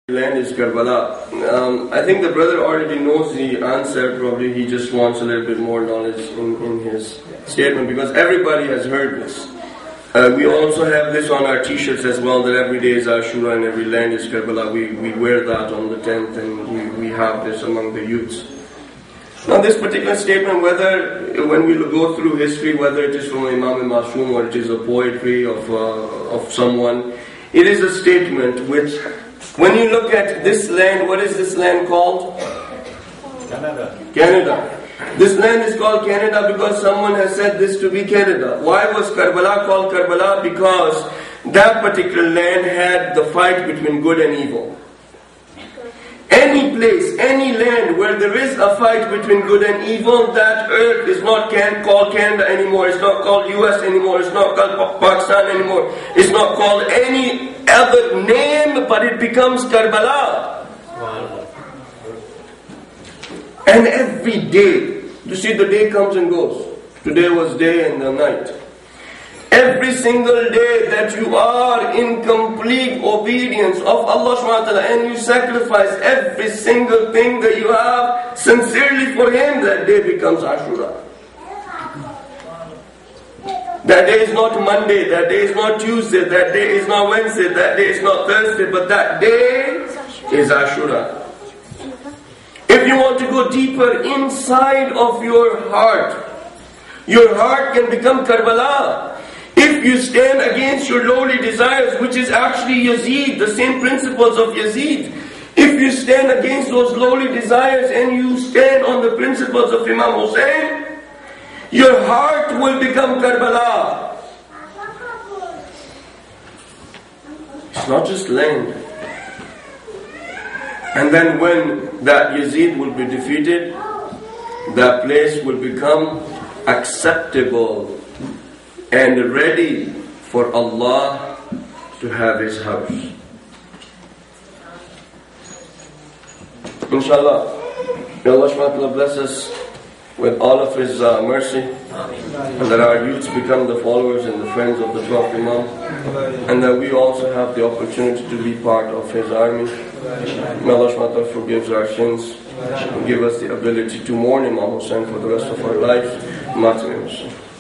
Land is Karbala. I think the brother already knows the answer. Probably he just wants a little bit more knowledge in his statement, because everybody has heard this. We also have this on our t-shirts as well, that every day is Ashura and every land is Karbala. We wear that on the 10th, and we have this among the youths. Now this particular statement, whether when we go through history, whether it is from Imam Mashum or it is a poetry of someone, it is a statement which, when you look at this land, what is this land called? Canada. This land is called Canada because someone has said this to be Canada. Why was Karbala called Karbala? Because that particular land had the fight between good and evil. Any place, any land where there is a fight between good and evil, that earth is not called Canada anymore. It's not called US anymore. It's not called Pakistan anymore. It's not called any other name, but it becomes Karbala. And every day, you see, the day comes and goes. Today was day and the night. Every single day that you are in complete obedience of Allah subhanahu wa ta'ala, and you sacrifice every single thing that you have sincerely for Him, that day becomes Ashura. That day is not Monday, that day is not Tuesday, that day is not Wednesday, that day is not Thursday, but that day is Ashura. If you want to go deeper inside of your heart can become Karbala. If you stand against your lowly desires, which is actually Yazid, the same principles of Yazid. If you stand against those lowly desires and you stand on the principles of Imam Hussein, your heart will become Karbala. It's not just land. And then when that Yazid will be defeated, that place will become acceptable and ready for Allah to have His house. Inshallah, may Allah subhanahu wa ta'ala bless us with all of His mercy, and that our youths become the followers and the friends of the Prophet Imam, and that we also have the opportunity to be part of His army. May Allah subhanahu wa ta'ala forgive our sins and give us the ability to mourn Imam Hussain for the rest of our lives.